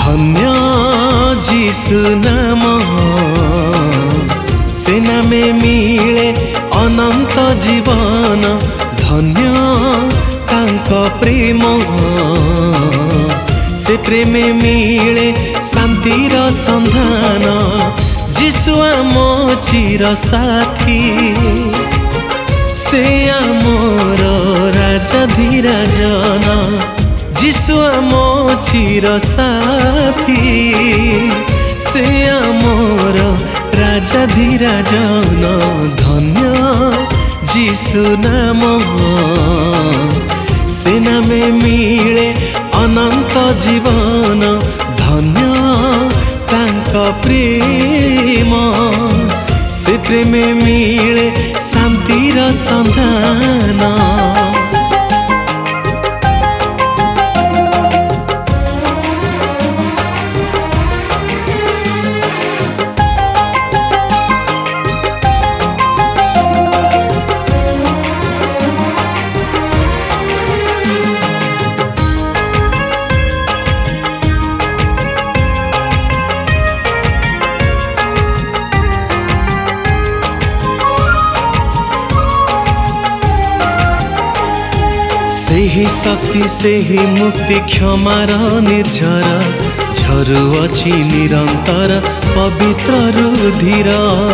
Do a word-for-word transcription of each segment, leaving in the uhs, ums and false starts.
धन्य जीसु नाम से नामे मिले अनंत जीवन धन्य तांक प्रेम से प्रेम मिले शांतिर संधान जीसु आम चिर साथी से आमर राजाधिराजन जीसु आम चिर साथी से आमर राजाधिराजन धन्य जीसु नाम से नामे मिले अनंत जीवन धन्य तांक प्रेम से प्रेम मिले शांतिर संधान। सेही शक्ति सेही मुक्ति क्षमार निर्झर झरुअछि निरंतर पवित्र रुधिर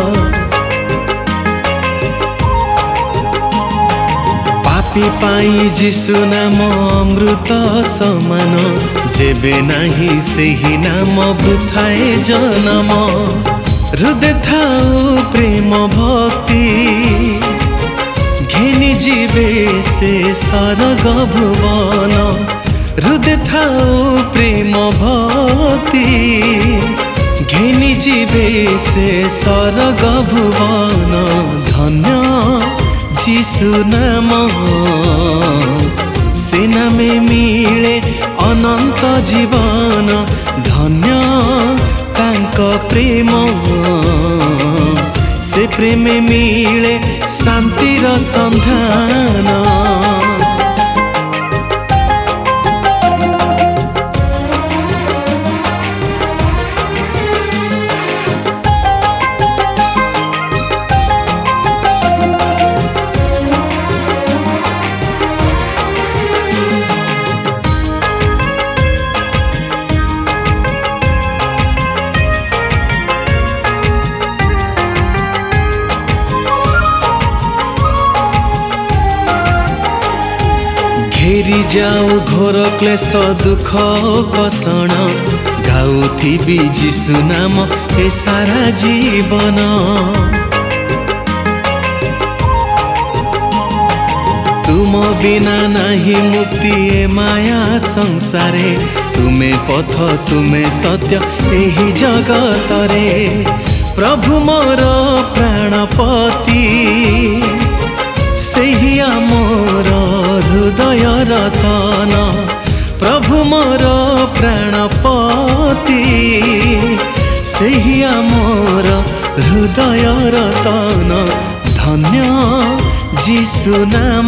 पापी पाई जीसु नाम अमृत समान जेबे नाही सेही नाम वृथाए जन्म हृदय थाउ प्रेम भक्ति घेनी जीवे से सरग भुवन हृदय थाउ प्रेम भक्ति घेनी जीवे से सरग भुवन धन्य जीसु नाम से नामे मिले अनंत जीवन धन्य तांक प्रेम से प्रेम मिले शांतिर संधान। घेरी जाऊ घोर क्लेश दुख कषण गाउथिबी जीसु नाम ए सारा जीवन तुम बिना नहीं मुक्ति ए माया संसारे तुमे पथ तुमे सत्य एही जगतरे प्रभु मोर प्राणपति सेही आमर हृदय रतन प्रभु मोर प्राणपति सेही आमर हृदय रतन धन्य जीसु नाम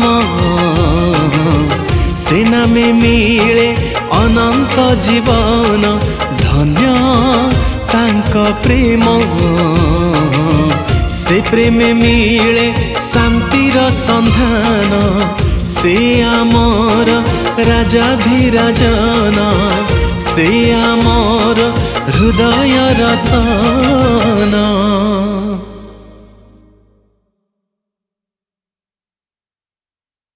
से नामे मिले अनंत जीवन धन्य तांक प्रेम से प्रेम मिले शांतिर संधान से आमर राजाधिराजन से आमर हृदय रतन।